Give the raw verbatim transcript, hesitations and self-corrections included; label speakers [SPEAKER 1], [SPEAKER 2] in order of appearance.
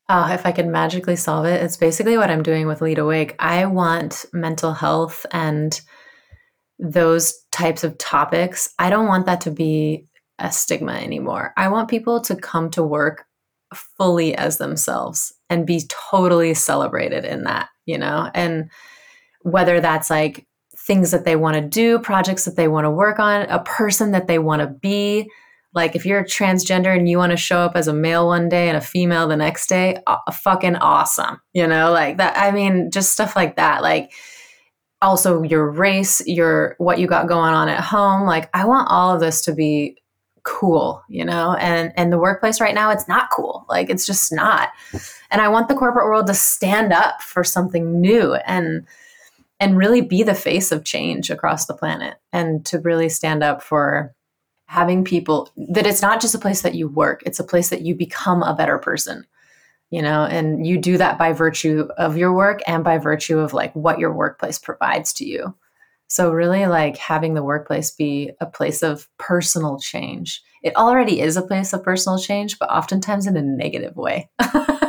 [SPEAKER 1] Oh, if I could magically solve it, it's basically what I'm doing with Lead Awake. I want mental health and those types of topics. I don't want that to be a stigma anymore. I want people to come to work fully as themselves and be totally celebrated in that, you know? And whether that's like things that they want to do, projects that they want to work on, a person that they want to be. Like if you're transgender and you want to show up as a male one day and a female the next day, uh, fucking awesome. You know, like that. I mean, just stuff like that. Like also your race, your, what you got going on at home. Like I want all of this to be cool, you know, and, and the workplace right now, it's not cool. Like it's just not. And I want the corporate world to stand up for something new and, and really be the face of change across the planet, and to really stand up for having people that it's not just a place that you work, it's a place that you become a better person, you know, and you do that by virtue of your work and by virtue of like what your workplace provides to you. So really like having the workplace be a place of personal change. It already is a place of personal change, but oftentimes in a negative way.